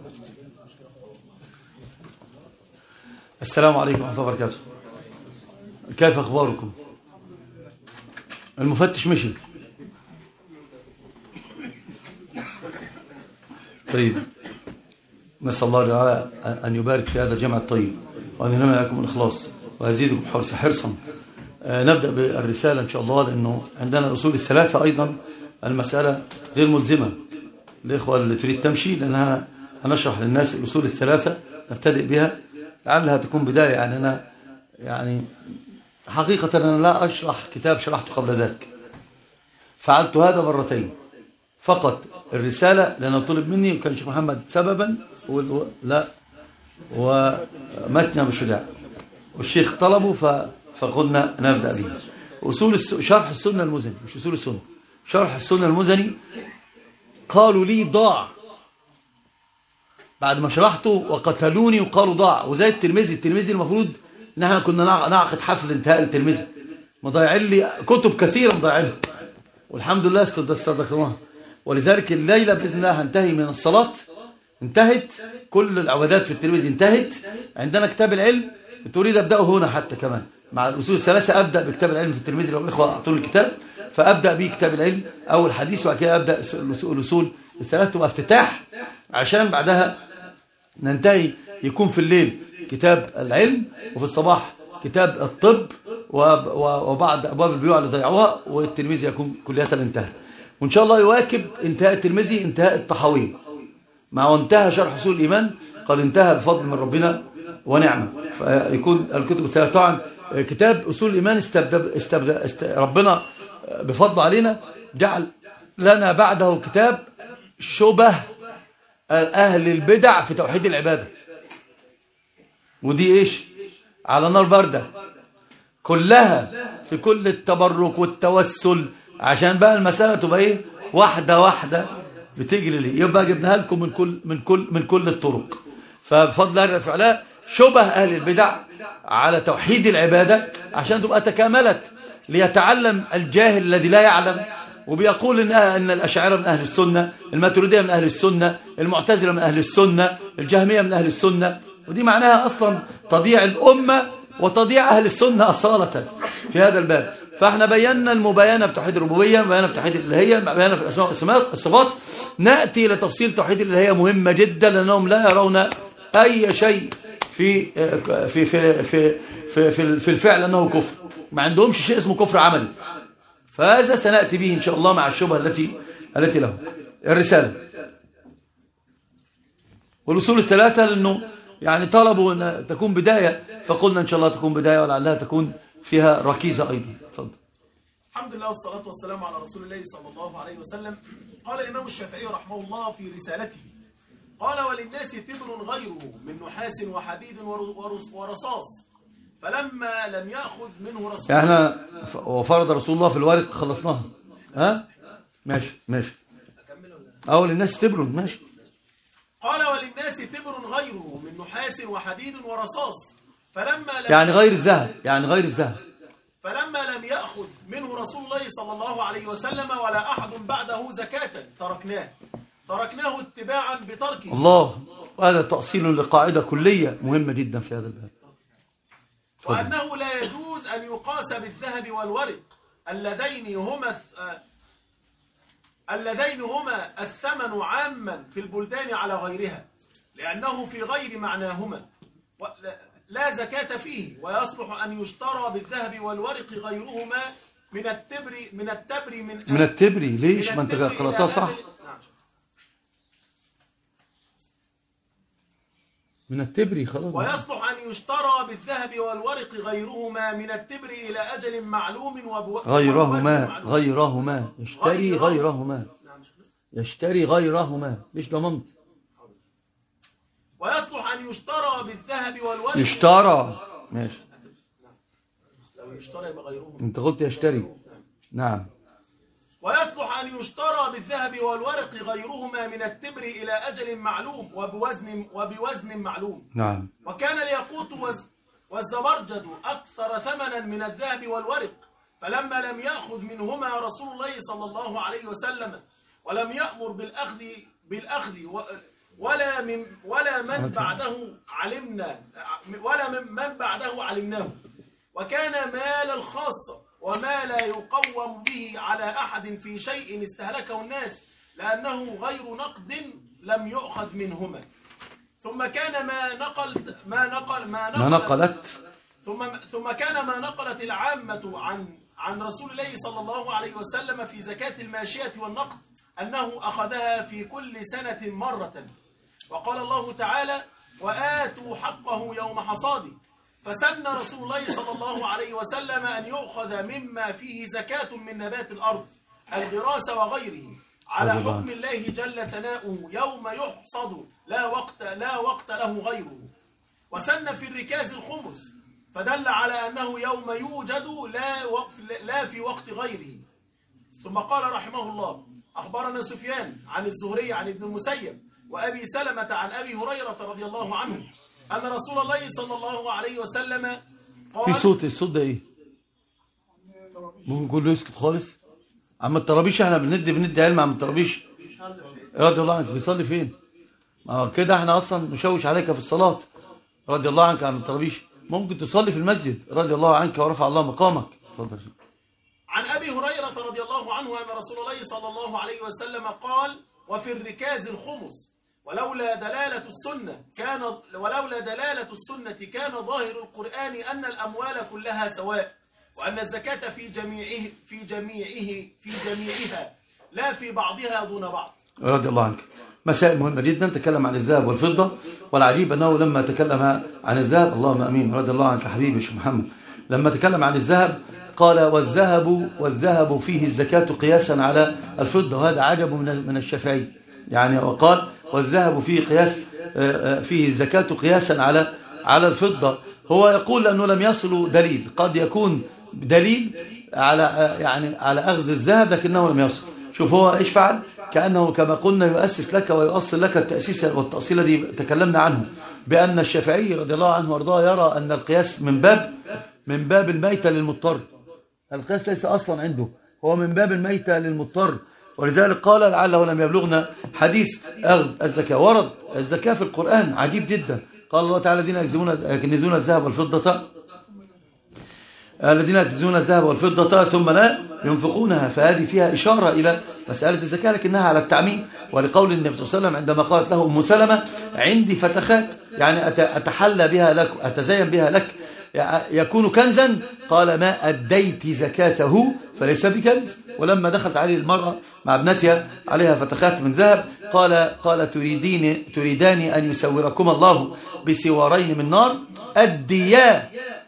السلام عليكم ورحمة الله وبركاته. كيف أخباركم؟ المفتش مشي. طيب، نسأل الله تعالى أن يبارك في هذا الجمع الطيب، وأن ينمي لكم الإخلاص ويزيدكم حرصا. نبدأ بالرسالة إن شاء الله، لأنه عندنا الأصول الثلاثة أيضا. المسألة غير ملزمة الإخوة اللي تريد تمشي، لأنها هنشرح للناس الأصول الثلاثة، نبتدئ بها لعلها تكون بداية. يعني أنا حقيقة أنا لا أشرح كتاب شرحته قبل ذلك، فعلت هذا مرتين فقط. الرسالة لأنه طلب مني، وكان شيخ محمد سببا لا، ومتنا بشجاع، والشيخ طلبه فقلنا نبدأ به. شرح السنة المزني، مش أصول السنة، شرح السنة المزني. قالوا لي ضاع بعد ما شرحته، وقتلوني وقالوا ضاع. وزي الترمذي المفروض ان احنا كنا نعقد حفل انتهاء الترمذي، مضيعين لي كتب كثيرة مضيعينها، والحمد لله استدركناها. ولذلك الليلة بإذن الله هنتهي من الصلاة، انتهت كل العبادات في الترمذي انتهت. عندنا كتاب العلم تريد أبدأه هنا حتى كمان مع الأصول الثلاثة. أبدأ بكتاب العلم في الترمذي، لو الإخوة أعطوني الكتاب فأبدأ به كتاب العلم أول حديث، وبعد كده أبدأ الأصول الثلاثة تبقى افتتاح، عشان بعدها ننتهي يكون في الليل كتاب العلم، وفي الصباح كتاب الطب، وبعد أبواب البيوع اللي ضيعوها، والترمذي يكون كلية الانتهاء. وإن شاء الله يواكب انتهاء الترمذي انتهاء الطحاوي، مع انتهى شرح أصول الإيمان قد انتهى بفضل من ربنا ونعمة. فيكون الكتب الثلاثة. طبعا كتاب أصول الإيمان ربنا بفضل علينا جعل لنا بعده كتاب شبه أهل البدع في توحيد العبادة، ودي إيش على نار باردة كلها في كل التبرك والتوسل، عشان بقى المسألة تبقى إيه واحدة واحدة بتجري لي. يبقى جبناها لكم من كل الطرق. فبفضل الله فعلا شبه أهل البدع على توحيد العبادة، عشان تبقى تكاملت، ليتعلم الجاهل الذي لا يعلم. وبيقول إن الأشاعرة من أهل السنة، الماتريدية من أهل السنة، المعتزلة من أهل السنة، الجهمية من أهل السنة، ودي معناها أصلا تضييع الأمة وتضييع أهل السنة أصالة في هذا الباب. فاحنا بينا المباينة في توحيد الربوبية، مباينة في توحيد الإلهية، مباينة في الأسماء والصفات. نأتي إلى تفصيل توحيد الإلهية مهمة جدا، لأنهم لا يرون أي شيء في في في في في في, في الفعل أنه كفر، ما عندهمش شيء اسمه كفر عملي. فهذا سنأتي به إن شاء الله مع الشبهة التي له. الرسالة والأصول الثلاثة، لأنه يعني طلبوا أن تكون بداية، فقلنا إن شاء الله تكون بداية، ولعلها تكون فيها ركيزة أيضا. تفضل. الحمد لله والصلاة والسلام على رسول الله صلى الله عليه وسلم. قال الإمام الشافعي رحمه الله في رسالته، قال: وللناس تبر غيره من نحاس وحديد ورصاص، فلما لم يأخذ منه رسول الله. احنا وفرض رسول الله في الورق خلصناها. ها ماشي أكمل ولا؟ أول الناس تبر ماشي. قال: وللناس تبر غيره من نحاس وحديد ورصاص، فلما لم يعني غير الذهب فلما لم يأخذ منه رسول الله صلى الله عليه وسلم ولا أحد بعده زكاة تركناه اتباعا بتركه. الله. وهذا تأصيل لقاعدة كلية مهمة جدا في هذا الباب. وأنه لا يجوز أن يقاس بالذهب والورق اللذين هما الثمن عاما في البلدان على غيرها، لأنه في غير معناهما لا زكاة فيه، ويصلح أن يشترى بالذهب والورق غيرهما من التبر ليش ما انت قرأتها صح؟ من التبر خلاص. ويصلح أن يشترى بالذهب والورق غيرهما من التبر إلى أجل معلوم غيرهما يشتري غيرهما ليش ضمنت؟ ويصلح أن يشترى بالذهب والورق. يشترى ماشي. لو يشترى يبقى غيرهما. انت قلت يشتري. نعم. ويصلح أن يشترى بالذهب والورق غيرهما من التبر إلى أجل معلوم وبوزن معلوم. نعم. وكان الياقوت والزبرجد أكثر ثمنا من الذهب والورق، فلما لم يأخذ منهما رسول الله صلى الله عليه وسلم ولم يأمر بالأخذ ولا من بعده علمناه، وكان مال الخاصة وما لا يقوم به على أحد في شيء استهلكه الناس لأنه غير نقد لم يؤخذ منهما. ثم كان ما نقلت العامة عن رسول الله صلى الله عليه وسلم في زكاة الماشية والنقد أنه أخذها في كل سنة مرة. وقال الله تعالى: وآتوا حقه يوم حصاده. فسن رسول الله صلى الله عليه وسلم أن يؤخذ مما فيه زكاة من نبات الأرض الغراس وغيره على حكم الله جل ثناؤه يوم يحصد لا وقت له غيره. وسن في الركاز الخمس، فدل على أنه يوم يوجد لا في وقت غيره. ثم قال رحمه الله: أخبرنا سفيان عن الزهري عن ابن المسيب وأبي سلمة عن أبي هريرة رضي الله عنه أن رسول الله صلى الله عليه وسلم قال. في الصوت ده إيه؟ ممكن كله يسكت خالص. عم الطرابيش احنا بندي علم. عم الطرابيش رضي الله عنك بيصلي فين؟ كده احنا أصلا نشوش عليك في الصلاة. رضي الله عنك عن الطرابيش. ممكن تصلي في المسجد رضي الله عنك ورفع الله مقامك. اتفضل. عن أبي هريرة رضي الله عنه أن رسول الله صلى الله عليه وسلم قال: وفي الركاز الخمس ولولا دلالة السنة كان ظاهر القرآن أن الأموال كلها سواء، وأن الزكاة في جميعها لا في بعضها دون بعض. رضي الله عنك. مسائل مهمة جدا. تكلم عن الذهب والفضة، والعجيب أنه لما تكلم عن الذهب، اللهم أمين، رضي الله عنك حبيبي الشيخ محمد، لما تكلم عن الذهب قال: والذهب فيه الزكاة قياسا على الفضة. وهذا عجب من الشافعي، يعني وقال: والذهب فيه الزكاة قياسا على الفضة. هو يقول أنه لم يصل دليل، قد يكون دليل على أخذ الذهب لكنه لم يصل. شوف هو إيش فعل؟ كأنه كما قلنا يؤسس لك ويؤصل لك التأسيس والتأصيل دي تكلمنا عنه، بأن الشافعي رضي الله عنه وارضاه يرى أن القياس من باب الميتة للمضطر. القياس ليس أصلا عنده، هو من باب الميتة للمضطر. ولذلك قال: لعله لم يبلغنا حديث أخذ الزكاة. ورد الزكاة في القرآن عجيب جدا. قال الله تعالى: الذين يكنزون الذهب والفضة ثم لا ينفقونها. فهذه فيها إشارة إلى مسألة الزكاة لكنها على التعميم. ولقول النبي صلى الله عليه وسلم عندما قالت له أم سلمة: عندي فتخات، يعني أتحلى بها لك، أتزين بها لك، يكون كنزا. قال: ما أديت زكاته فليس بكنز. ولما دخلت عليه المرأة مع ابنتها عليها فتخات من ذهب قال تريدان أن يسوركم الله بسوارين من نار أديا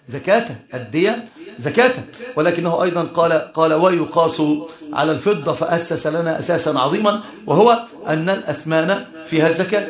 زكاته. ولكنه أيضا قال ويقاس على الفضة، فأسس لنا أساسا عظيما، وهو أن الأثمان فيها الزكاة.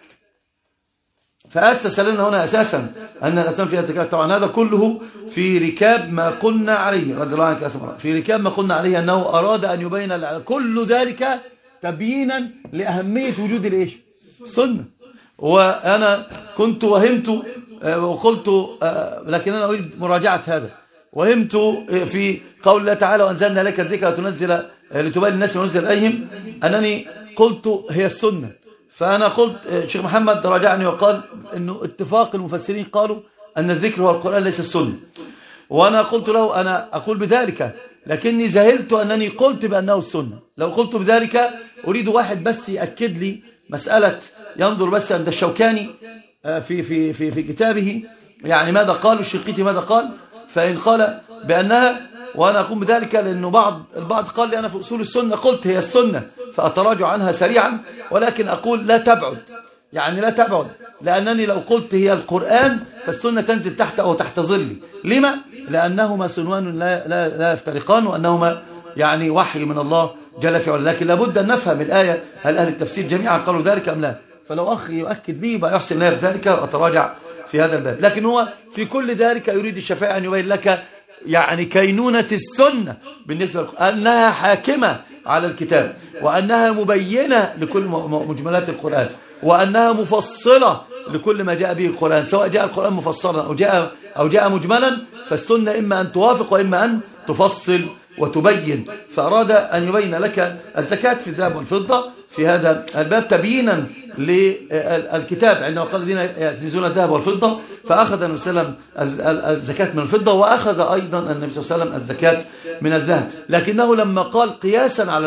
فأسس لنا هنا أساسا أن الأثمان فيها الزكاة. طبعا هذا كله في ركاب ما قلنا عليه، رضي الله عنك أسمع، في ركاب ما قلنا عليه أنه أراد أن يبين كل ذلك تبيينا لأهمية وجود الإيش؟ السنة. وأنا كنت وهمت وقلت، لكن أنا أريد مراجعة هذا. وهمت في قول الله تعالى: وأنزلنا لك الذكر لتبين الناس ما نزل إليهم، أنني قلت هي السنة. فأنا قلت شيخ محمد راجعني وقال أنه اتفاق المفسرين قالوا أن الذكر هو القرآن ليس السنة. وأنا قلت له أنا أقول بذلك، لكني زهلت أنني قلت بأنه السنة. لو قلت بذلك أريد واحد بس يأكد لي مسألة، ينظر بس عند الشوكاني في كتابه يعني ماذا قال، والشنقيطي ماذا قال. فإن قال بأنها، وأنا أقوم بذلك لأنه البعض قال لي أنا في أصول السنة قلت هي السنة، فأتراجع عنها سريعا. ولكن أقول لا تبعد، لأنني لو قلت هي القرآن فالسنة تنزل تحت أو تحت ظلي. لما؟ لأنهما صنوان لا يفترقان، وأنهما يعني وحي من الله جل في علا. لكن لابد أن نفهم الآية، هل أهل التفسير جميعا قالوا ذلك أم لا؟ فلو أخي يؤكد لي بقى يحسن لي في ذلك وأتراجع في هذا الباب. لكن هو في كل ذلك يريد الشافعي أن يبين لك يعني كينونة السنة بالنسبة أنها حاكمة على الكتاب، وأنها مبينة لكل مجملات القرآن، وأنها مفصلة لكل ما جاء به القرآن، سواء جاء القرآن مفصلا أو جاء مجملا. فالسنة إما أن توافق وإما أن تفصل وتبين. فأراد أن يبين لك الزكاة في الذهب والفضة، في هذا الباب تبيينا للكتاب عندما قال الذين يكنزون الذهب والفضة، فأخذ النبي صلى الله عليه وسلم الزكاة من الفضة، وأخذ أيضا النبي صلى الله عليه وسلم الزكاة من الذهب. لكنه لما قال قياسا على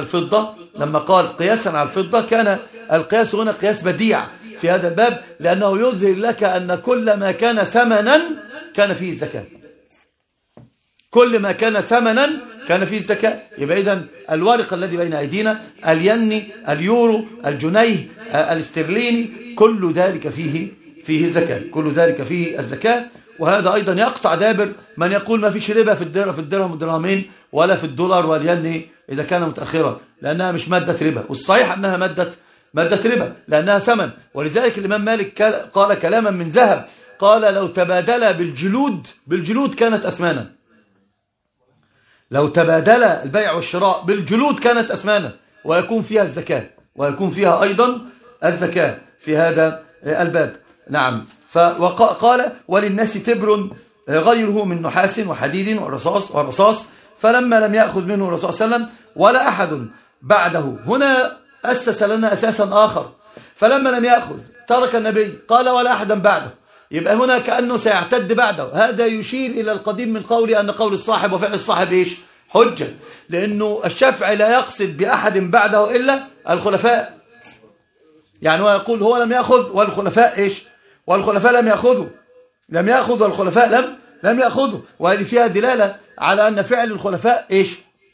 الفضة كان القياس هنا قياس بديع في هذا الباب، لأنه يظهر لك أن كل ما كان ثمنا كان فيه الزكاة. كل ما كان ثمنا كان فيه الزكاة. يبقى إذن الورق الذي بين أيدينا، اليني، اليورو، الجنيه، الاسترليني، كل ذلك فيه الزكاة، كل ذلك فيه الزكاة. وهذا أيضا يقطع دابر من يقول ما فيش ربا في الدرهم والدرهمين ولا في الدولار والين إذا كان متأخرا، لأنها مش مادة ربا. والصحيح أنها مادة ربا لأنها ثمن. ولذلك الإمام مالك قال كلاما من ذهب، قال لو تبادل بالجلود كانت أثمانا. لو تبادل البيع والشراء بالجلود كانت أثمانا، ويكون فيها الزكاة، ويكون فيها أيضا الزكاة في هذا الباب. نعم. فقال وللناس تبر غيره من نحاس وحديد ورصاص، فلما لم يأخذ منه الرسول صلى الله عليه وسلم ولا أحد بعده. هنا أسس لنا أساسا آخر، فلما لم يأخذ ترك النبي، قال ولا أحدا بعده. يبقى هنا كأنه سيعتد بعده. هذا يشير إلى القديم من قولي أن قول الصاحب وفعل الصاحب إيش؟ حجة، لأنه الشافعي لا يقصد بأحد بعده إلا الخلفاء. يعني هو يقول هو لم يأخذ والخلفاء إيش؟ والخلفاء لم يأخذ والخلفاء لم يأخذوا. وهذه فيها دلالة على أن فعل الخلفاء إيش؟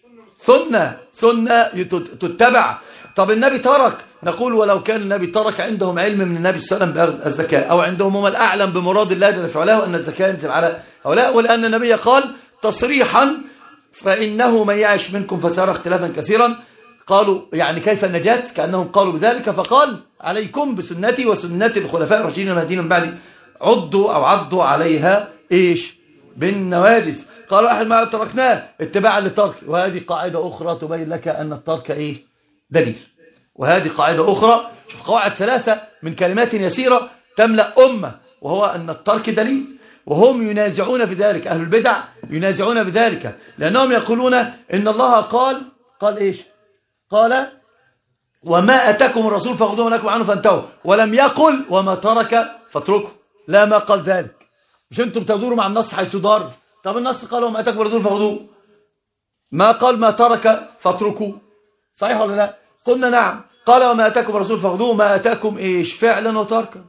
سنة تتبع. طب النبي ترك، نقول ولو كان النبي ترك عندهم علم من النبي صلى الله عليه وسلم بالزكاة، أو عندهم هم الأعلم بمراد الله جل في علاه أن الزكاة ينزل على هؤلاء، ولأن النبي قال تصريحا فإنه من يعش منكم فسيرى اختلافا كثيرا. قالوا يعني كيف النجاة؟ كأنهم قالوا بذلك، فقال عليكم بسنتي وسنة الخلفاء الراشدين المهديين من بعدي عضوا عليها إيش؟ بالنواجذ. قال أحد ما تركناه اتباعا للترك. وهذه قاعدة أخرى تبين لك أن الترك إيه؟ دليل. وهذه قاعدة أخرى، شوف قواعد ثلاثة من كلمات يسيرة تملأ أمة، وهو أن الترك دليل. وهم ينازعون في ذلك، أهل البدع ينازعون بذلك، لأنهم يقولون إن الله قال إيش؟ قال وما أتاكم الرسول فخذوه ولكم عنه فانتهوا، ولم يقل وما ترك فاتركوا. لا، ما قال ذلك. مش أنتم تدوروا مع النص حيث دار؟ طب النص قال وما أتاكم الرسول فخذوه، ما قال ما ترك فاتركوا، صحيح ولا لا؟ قلنا نعم. قال وما أتاكم الرسول فخذوه، ما أتاكم إيش؟ فعلا وتركا.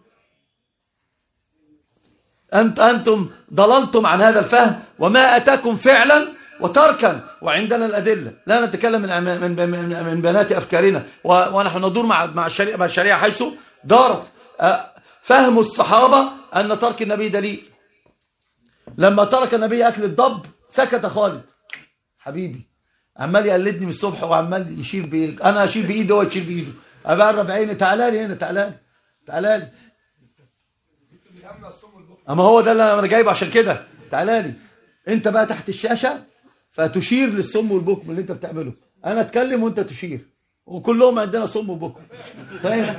أنتم ضللتم عن هذا الفهم. وما أتاكم فعلا وتركا، وعندنا الأدلة، لا نتكلم من بنات أفكارنا، ونحن ندور مع الشريعة حيث دارت. فهم الصحابة أن ترك النبي دليل. لما ترك النبي أكل الضب سكت خالد حبيبي، عمال يقلدني من الصبح وعمال يشير بإيده، أنا أشير بإيده وهو يشير بإيده، أبقرب عيني تعالى لي هنا، تعالى لي. أما هو ده اللي أنا جايبه عشان كده، تعالى لي. أنت بقى تحت الشاشة فتشير للصم والبكم اللي أنت بتعمله. أنا أتكلم وأنت تشير، وكلهم عندنا صم وبكم. فاهم؟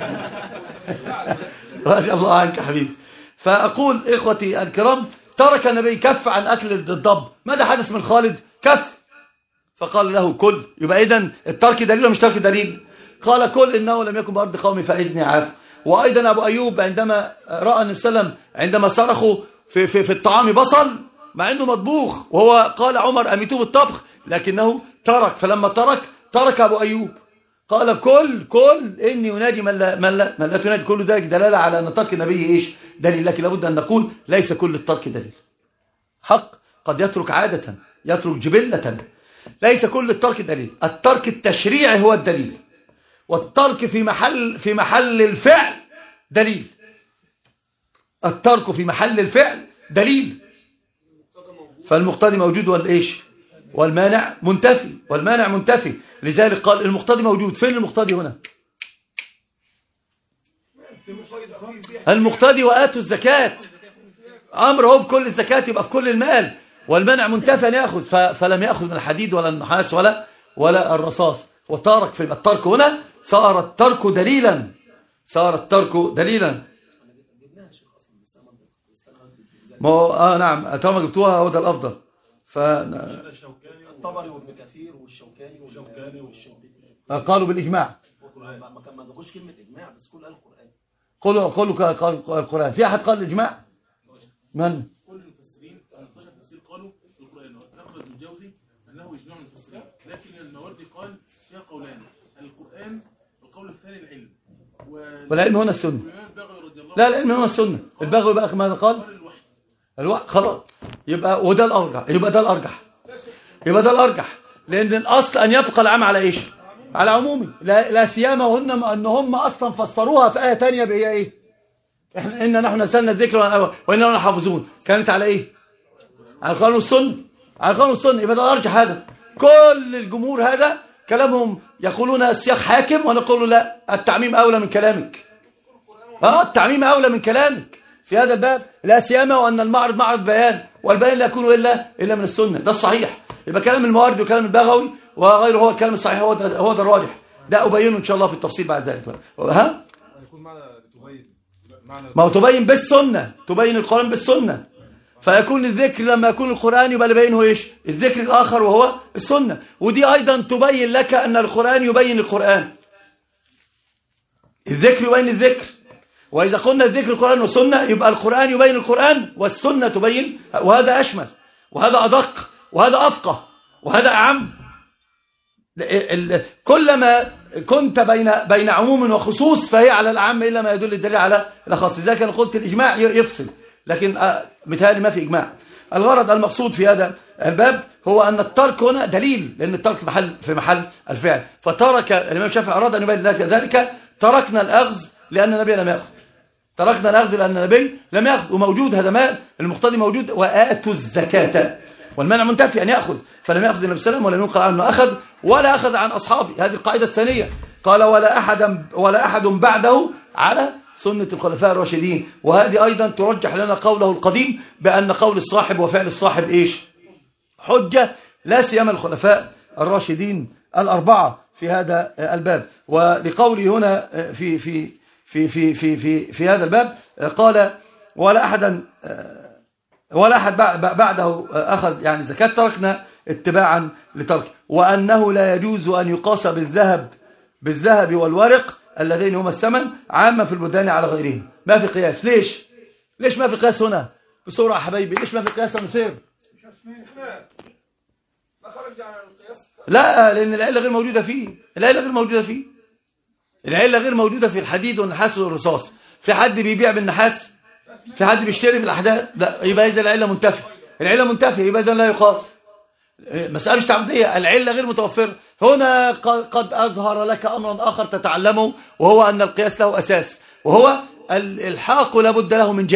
رضي الله عنك حبيبي. فأقول إخوتي الكرام، ترك النبي، كف عن أكل الضب. ماذا حدث من خالد؟ كف، فقال له كل. يبقى إذن الترك دليل ولا مش ترك دليل؟ قال كل إنه لم يكن بأرض قومي فأجدني عافى. وأيضا أبو أيوب عندما رأى النبي صلى الله عليه وسلم عندما صرخوا في الطعام بصل مع أنه مطبوخ، وهو قال عمر أميتوه بالطبخ، لكنه ترك. فلما ترك أبو أيوب قال كل إني يناجي من لا تناجي. كل ذلك دلالة على أن ترك النبي إيش؟ دليل. لكن لابد أن نقول ليس كل الترك دليل. حق قد يترك عادة، يترك جبلة. ليس كل الترك دليل. الترك التشريعي هو الدليل، والترك في محل الفعل دليل. الترك في محل الفعل دليل. فالمقتضي موجود والإيش؟ والمانع منتفي. لذلك قال المقتضي موجود. فين المقتضي هنا؟ المقتضي وآتوا الزكاة، أمر هو بكل الزكاة، يبقى في كل المال. والمانع منتفي أن يأخذ، فلم يأخذ من الحديد ولا النحاس ولا الرصاص، وتارك. فيبقى الترك هنا صار الترك دليلا. ما نعم، طالما جبتوها هو ده الأفضل. الطبري وابن كثير والشوكاني والشنقيطي قالوا بالإجماع. ما جابوش كلمه اجماع، بس كل قال القران. قالوا القران. في احد قال الاجماع؟ من؟ كل المفسرين 13 تفسير قالوا القران. احمد بن الجوزي انه اجماع المفسرين، لكن الماوردي قال فيها قولان: القران، القول الثاني العلم، والعلم هنا السنه. لا، العلم هنا السنه. البغوي بقى ماذا قال؟ الوحي. خلاص، يبقى وده الارجح، يبقى ده الارجح، لان الاصل ان يبقى العام على ايش؟ على عمومي، لا سيما وهم ان هم اصلا فسروها في ايه ثانيه بهي ايه؟ احنا ان نحن نزلنا الذكر وانا لنا حافظون، كانت على ايه؟ على القرآن والسنه، على القرآن والسنه. يبقى ده الارجح. هذا كل الجمهور هذا كلامهم يقولون السياق حاكم، ونقول لا، التعميم اولى من كلامك. التعميم اولى من كلامك في هذا الباب، لا سيما وان المعرض معرض بيان، والبيان لا يكون الا من السنه. ده الصحيح. يبقى كلام الماوردي وكلام البغوي وغيره هو الكلام الصحيح، هو ده الراجح. ده ابينه ان شاء الله في التفصيل بعد ذلك. ها، يكون معنى ما هو تبين بالسنه، تبين القرآن بالسنه، فيكون الذكر لما يكون القرآن يبقى يبينه ايش؟ الذكر الاخر وهو السنه. ودي ايضا تبين لك ان القرآن يبين القرآن، الذكر يبين الذكر. واذا قلنا الذكر القرآن والسنه، يبقى القرآن يبين القرآن والسنه تبين، وهذا اشمل وهذا ادق وهذا افقه وهذا اعم. كلما كنت بين عموم وخصوص فهي على العام الا ما يدل الدليل على الخاص. اذا كان قلت الاجماع يفصل، لكن متهيألي ما في اجماع. الغرض المقصود في هذا الباب هو ان الترك هنا دليل، لان الترك في محل الفعل. فترك الامام الشافعي، اراد ان يبين لك ذلك: تركنا الاخذ لان النبي لم ياخذ، تركنا الاخذ لان النبي لم ياخذ، وموجود هذا مال المقتضي موجود: واتوا الزكاه، والمنع منتفي أن يأخذ، فلم يأخذ النبي صلى الله عليه وسلم، ولا ينقل عنه أخذ ولا أخذ عن أصحابه. هذه القاعدة الثانية. قال: ولا أحد بعده على سنة الخلفاء الراشدين. وهذه أيضا ترجح لنا قوله القديم بأن قول الصاحب وفعل الصاحب إيش؟ حجة، لا سيما الخلفاء الراشدين الأربعة في هذا الباب. ولقوله هنا في في في في في في, في هذا الباب قال: ولا أحد بعده أخذ يعني زكاة، تركنا اتباعا لترك. وأنه لا يجوز أن يقاس بالذهب والورق اللذين هما الثمن عامة في البلدان على غيرهم. ما في قياس. ليش ما في قياس هنا؟ بسرعة حبايبي، ليش ما في قياس يا نصير؟ لا، لأن العلة غير موجودة فيه. العلة غير موجودة في الحديد والنحاس والرصاص. في حد بيبيع بالنحاس؟ في حد بيشتري بالأحداث؟ لا، يبقى إذا العلة منتفية، يبقى إذا لا يقاس. مسألة مش تعبدية، العلة غير متوفرة. هنا قد أظهر لك أمرا آخر تتعلمه، وهو أن القياس له أساس، وهو الإلحاق لابد له من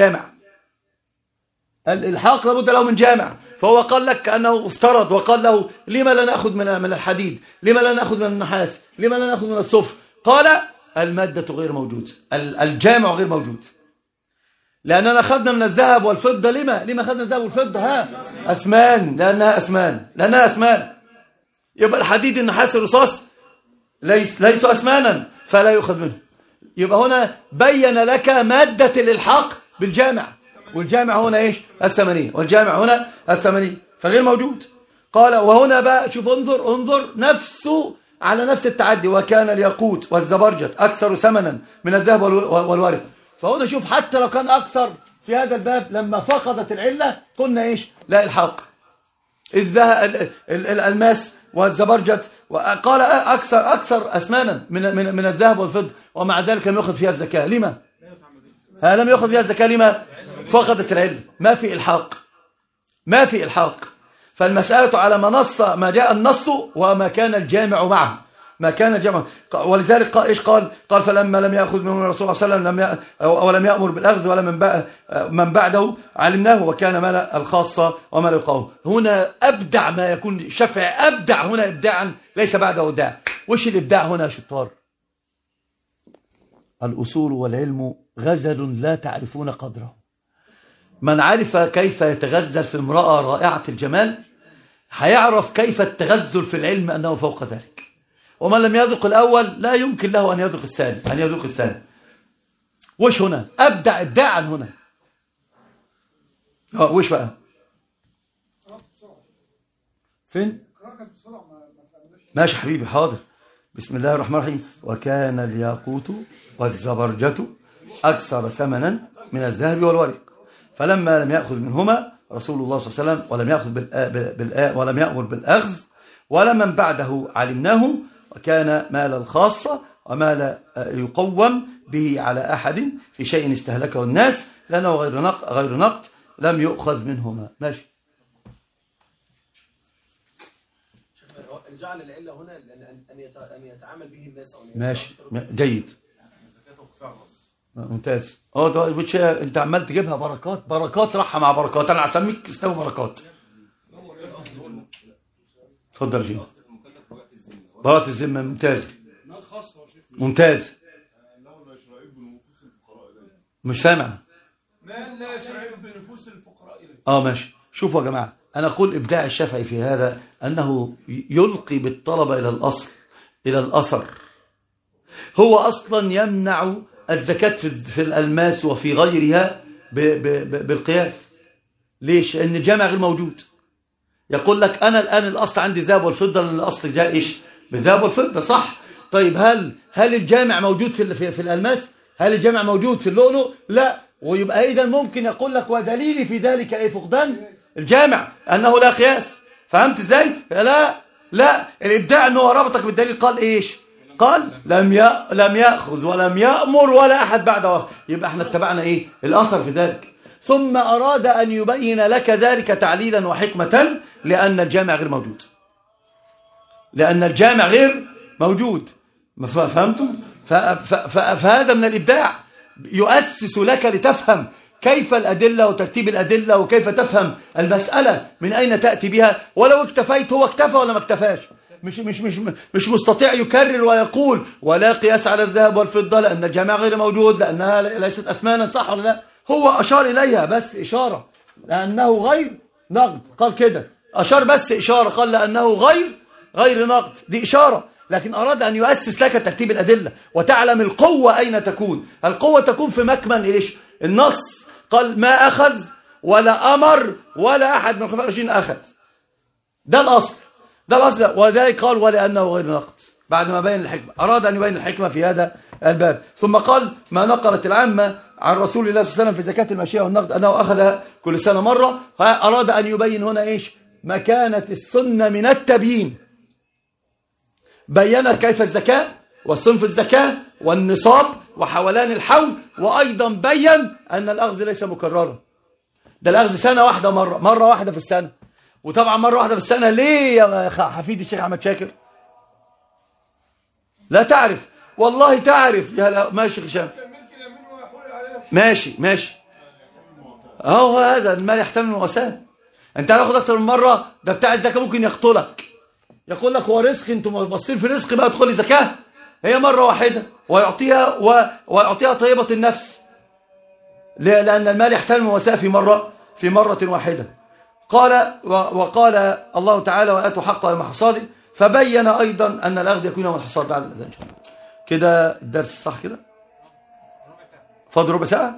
جامع. فهو قال لك أنه افترض وقال له: لما لا نأخذ من الحديد؟ لما لا نأخذ من النحاس؟ لما لا نأخذ من الصفر؟ قال: المادة غير موجودة، الجامع غير موجود. لأننا أخذنا من الذهب والفضة. لما أخذنا الذهب والفضة؟ أثمان، لأنها أثمان. يبقى الحديد، النحاس، الرصاص ليسوا أثمانا، فلا يؤخذ منه. يبقى هنا بين لك مادة الإلحاق بالجامع، والجامع هنا إيش؟ الثمانية، فغير موجود. قال: وهنا بقى شوف، انظر نفسه على نفس التعدي: وكان الياقوت والزبرجد أكثر ثمنا من الذهب والورق. فهنا شوف، حتى لو كان أكثر في هذا الباب، لما فقدت العلة قلنا إيش؟ لا إلحاق. الألماس والزبرجد، وقال أكثر أثمانا من الذهب والفضة، ومع ذلك لم يأخذ فيها الزكاة. لما؟ لم يأخذ فيها الزكاة. لما؟ فقدت العلة، ما في إلحاق. فالمسألة على ما جاء النص وما كان الجامع معه، ولذلك ايش قال؟ فلما لم يأخذ منه الرسول صلى الله عليه وسلم ولم يأمر بالأخذ ولا من بعده علمناه، وكان مال الخاصة وما لا يقاوم. هنا أبدع ما يكون الشافعي، أبدع هنا إبداعا ليس بعده إبداع. وش الإبداع هنا يا شطار؟ الأصول والعلم غزل لا تعرفون قدره. من عرف كيف يتغزل في امرأة رائعة الجمال هيعرف كيف التغزل في العلم أنه فوق ذلك. ومن لم يذق الأول لا يمكن له أن يذق الثاني. وش هنا؟ أبدع إبداعا هنا. وش بقى؟ فين؟ ماشي حبيبي، حاضر. بسم الله الرحمن الرحيم: وكان الياقوت والزبرجة أكثر ثمنا من الذهب والورق، فلما لم يأخذ منهما رسول الله صلى الله عليه وسلم ولم يأمر بالأخذ، ولمن بعده علمناه، وكان مال الخاصة ومال يقوم به على أحد في شيء استهلكه الناس، لأنه غير نقد لم يؤخذ منهما. ماشي. جعل العلة هنا أن يتعامل به الناس. ماشي، جيد، ممتاز. انت عمال تجيبها بركات راحة مع بركات. انا هسميك استوي بركات. اتفضل يا شيخ. براءة الذمة ممتاز ممتاز. مش سامع. ما لا يشرع بنفوس الفقراء. ماشي. شوفوا يا جماعة، أنا أقول إبداع الشافعي في هذا أنه يلقي بالطلبة إلى الأصل، إلى الأثر. هو أصلا يمنع الزكاة في الألماس وفي غيرها بالقياس. ليش؟ لأن الجامع غير موجود. يقول لك أنا الآن الأصل عندي الذهب والفضة، لأن الأصل جاء إيش؟ بالذهب والفضة، صح؟ طيب هل الجامع موجود في الألماس؟ هل الجامع موجود في اللؤلؤ؟ لا. ويبقى إذا ممكن يقول لك ودليلي في ذلك أي فقدان الجامع أنه لا قياس. فهمت إزاي؟ لا الإبداع أنه ربطك بالدليل. قال إيش؟ قال لم يأخذ ولم يأمر ولا أحد بعده. يبقى احنا اتبعنا إيه؟ الأثر في ذلك. ثم أراد أن يبين لك ذلك تعليلا وحكمة، لأن الجامع غير موجود. لأن الجامع غير موجود. فهمتم؟ فهذا من الإبداع، يؤسس لك لتفهم كيف الأدلة وترتيب الأدلة، وكيف تفهم المسألة من أين تأتي بها. ولو اكتفيت، هو اكتفى ولا ما اكتفاش؟ مش مستطيع يكرر ويقول ولا قياس على الذهب والفضة لأن الجامع غير موجود، لأنها ليست أثمانا، صح ولا لا؟ هو أشار إليها بس إشارة لأنه غير نقد. قال كده، أشار بس إشارة، قال لأنه غير نقد، دي إشارة. لكن أراد أن يؤسس لك ترتيب الأدلة وتعلم القوة أين تكون. القوة تكون في مكمن إيش؟ النص. قال ما أخذ ولا أمر ولا أحد من الخلفاء الراشدين أخذ. ده الأصل. وذلك قال ولأنه غير نقد. بعد ما بين الحكمة، أراد أن يبين الحكمة في هذا الباب. ثم قال ما نقلت العامة عن رسول الله صلى الله عليه وسلم في زكاة الماشية والنقد أنه أخذ كل سنة مرة. أراد أن يبين هنا إيش؟ مكانة السنة من التبيين. بيّن كيف الزكاة والصنف الزكاة والنصاب وحولان الحول، وأيضا بيّن أن الأخذ ليس مكررا. ده الأخذ سنة واحدة، مرة واحدة في السنة. وطبعا مرة واحدة في السنة ليه يا حفيد الشيخ أحمد شاكر؟ لا تعرف، والله تعرف. يا لا ماشي هشام، ماشي اهو هذا المال يحتمل المواساة. انت هتاخد اكثر من مرة، ده بتاع الزكاة ممكن يقتلك. يقول لك هو رزق، انتم باصين في رزق بقى تدخلي زكاة. هي مرة واحدة ويعطيها طيبة النفس، لأن المال يحتمل المواساة في مرة واحدة. وقال الله تعالى وآتوا حقه يوم حصاده، فبين أيضا أن الأخذ يكون يوم الحصاد بعد الأذان. كده الدرس صح كده؟ فاضل ربع ساعة؟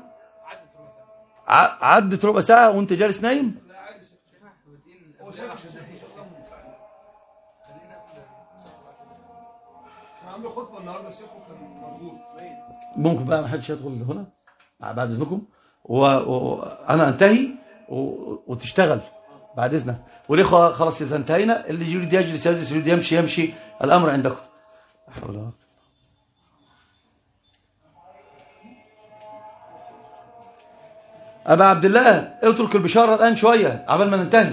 عدت ربع ساعة وانت جالس نايم؟ عنده خطبه النهارده الشيخ وكان موجود. ممكن بقى ما حدش يدخل هنا بعد اذنكم، وانا انتهي وتشتغل بعد اذنك. والاخوه خلاص اذا انتهينا، اللي يريد يجلس يجلس، يريد يمشي. الامر عندكم. ابا عبد الله اترك البشاره الان شويه عبال ما ننتهي.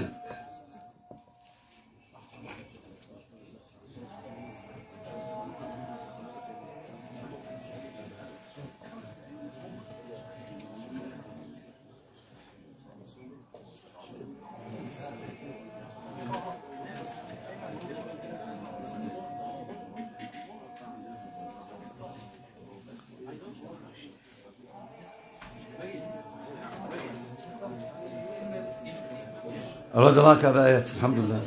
أراد الله بآيات. الحمد لله.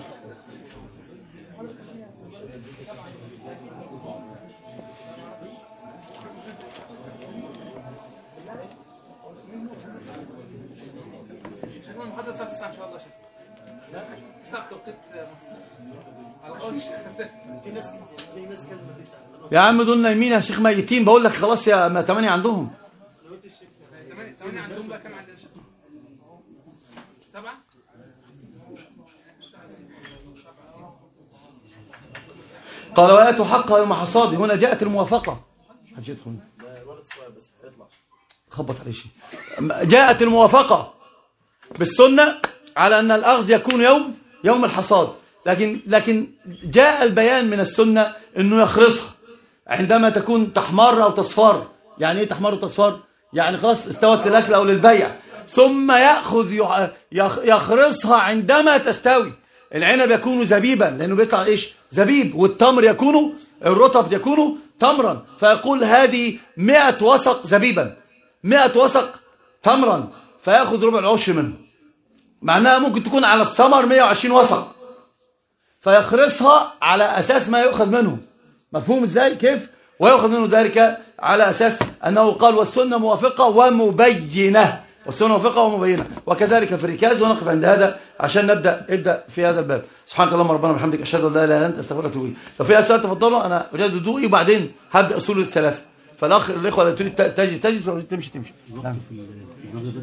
محدد الساعة 9 إن شاء الله. يا عم دول نايمين يا شيخ ميتين، بقول لك خلاص يا ما 8 عندهم. 8 عندهم بقى كام عندنا؟ 7. قال وآتوا حقها يوم حصاده. هنا جاءت الموافقة. حد يدخل خبط عليه شيء. جاءت الموافقة بالسنة على أن الأخذ يكون يوم الحصاد، لكن جاء البيان من السنة أنه يخرصها عندما تكون تحمر أو تصفر. يعني إيه تحمر وتصفر؟ يعني خلاص استوت للأكل أو للبيع، ثم يأخذ يخرصها عندما تستوي. العنب يكون زبيبا لأنه بيطلع إيش؟ زبيب. والتمر يكون الرطب يكون تمرا، فيقول هذه 100 وسق زبيبا 100 وسق تمرا، فيأخذ ربع العشر منه. معناها ممكن تكون على الثمر 120 وسق، فيخرصها على أساس ما يؤخذ منه. مفهوم إزاي؟ كيف؟ ويأخذ منه ذلك على أساس أنه قال والسنة موافقة ومبينة، والسنة موافقة ومبينة. وكذلك في الركاز. ونقف عند هذا عشان نبدأ في هذا الباب. سبحانك اللهم ربنا وبحمدك أشهد أن لا إله إلا أنت أستغفرك وأتوب إليك. لو في أسئلة تفضلوا، أنا أجدد ضوئي وبعدين هبدأ أصول الثلاثة. فالأخ الإخوة اللي تجلس تمشي. نعم.